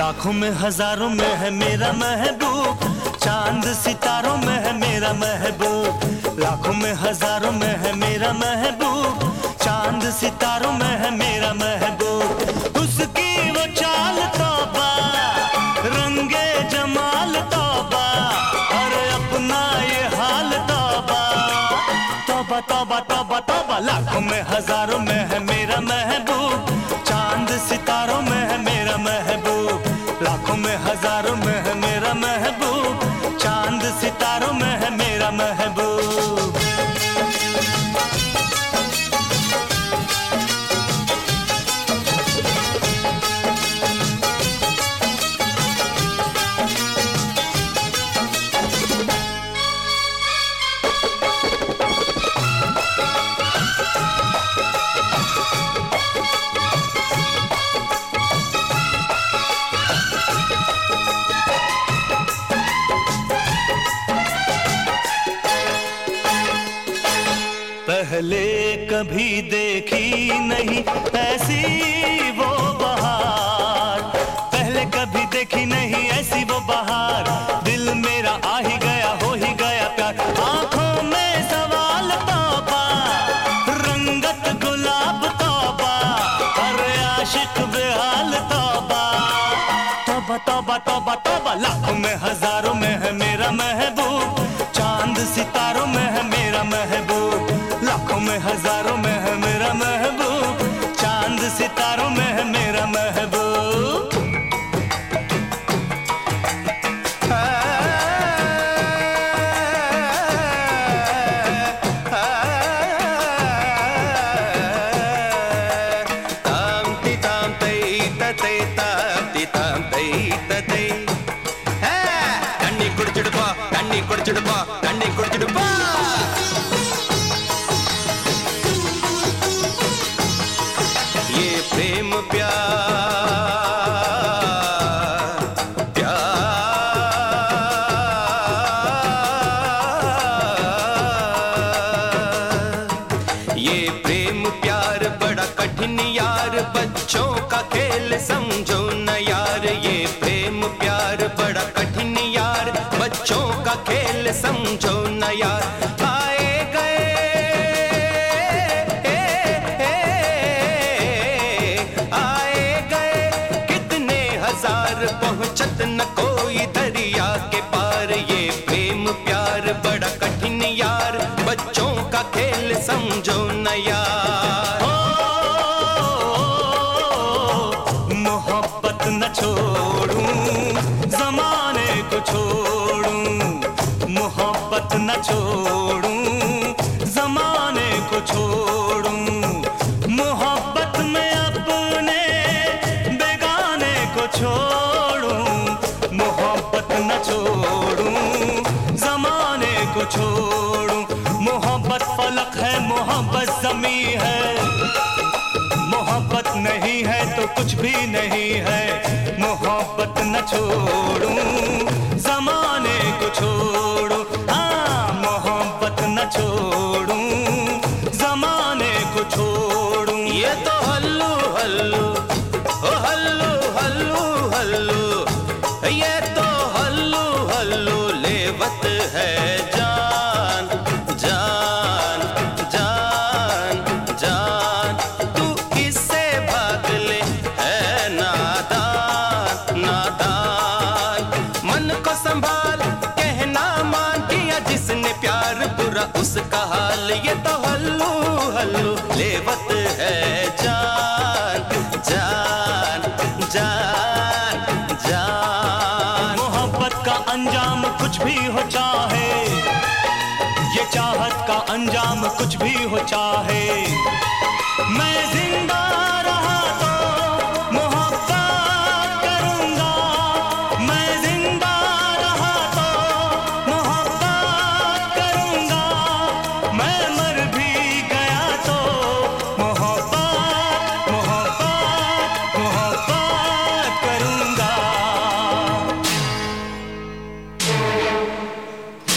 लाखों में हजारों में है मेरा महबूब, चांद सितारों में है मेरा महबूब। लाखों में हजारों में है मेरा महबूब, चांद सितारों में है मेरा महबूब। उसकी वो चाल तौबा, रंगे जमाल तौबा, और अपना ये हाल तौबा। तौबा तौबा तौबा तौबा, लाखों में हजारों में है मेरा महबूब, चांद सितारों में है मेरा महबूब। लाखों में हजारों में है मेरा महबूब, चांद सितारों में है मेरा महबूब। पहले कभी देखी नहीं ऐसी वो बहार, पहले कभी देखी नहीं ऐसी वो बहार। दिल मेरा आ ही गया, हो ही गया प्यार। आंखों में सवाल तौबा, रंगत गुलाब तौबा, अरे आशिक बेहाल तौबा। तौबा तौबा तौबा तौबा, लाखों में हजारों में है मेरा महबूब, चांद सितारों में है मेरा महबूब। लाखों में हजारों में है मेरा महबूब, चांद सितारों में है मेरा महबूब। ताम ती ताम तई तते ताती ताम तई तते तन्नी कुड़चिड़पा तन्नी कुड़चिड़पा तन्नी कुड़चिड़पा। ये प्रेम प्यार प्यार, ये प्रेम प्यार बड़ा कठिन यार, बच्चों का खेल समझो न यार। ये प्रेम प्यार बड़ा कठिन यार, बच्चों का खेल समझो न यार। आए गए आए गए कितने हजार, पहुंचत न कोई दरिया के पार। ये प्रेम प्यार बड़ा कठिन यार, बच्चों का खेल समझो न यार। मोहब्बत न छोड़ूं, जमाने को छोड़ूं, मोहब्बत न छोड़ूं, जमाने को छोड़ूं। मोहब्बत में अपने बेगाने को छोड़ूं, मोहब्बत न छोड़ूं, जमाने को छोड़ूं। मोहब्बत फलक है, मोहब्बत ज़मी है, मोहब्बत नहीं है तो कुछ भी नहीं है। मोहब्बत न छोड़ूं, जमाने को छोड़ूं, हाँ मोहब्बत न छोड़ूं, जमाने को छोड़ूं। ये तो हल्लू हल्लू ओ हल्लू हल्लू हल्लू, ये तो हल्लू हल्लू लेवत है जान जान जान जान। तू इससे भाग ले है नादान नादान, मन को संभाल कहना मान दिया जिसने प्यार, बुरा उसका हाल। ये तो हल्लू हल्लू लेवत है जान जान जान जान। मोहब्बत का अंजाम कुछ भी हो चाहे, ये चाहत का अंजाम कुछ भी हो चाहे। मैं जिंदा रहा तो मोहब्बत करूंगा, मैं जिंदा रहा तो मोहब्बत करूंगा। मैं मर भी गया तो मोहब्बत मोहब्बत मोहब्बत करूंगा।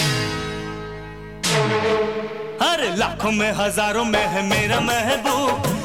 हर लाखों में हजारों में है मेरा महबूब,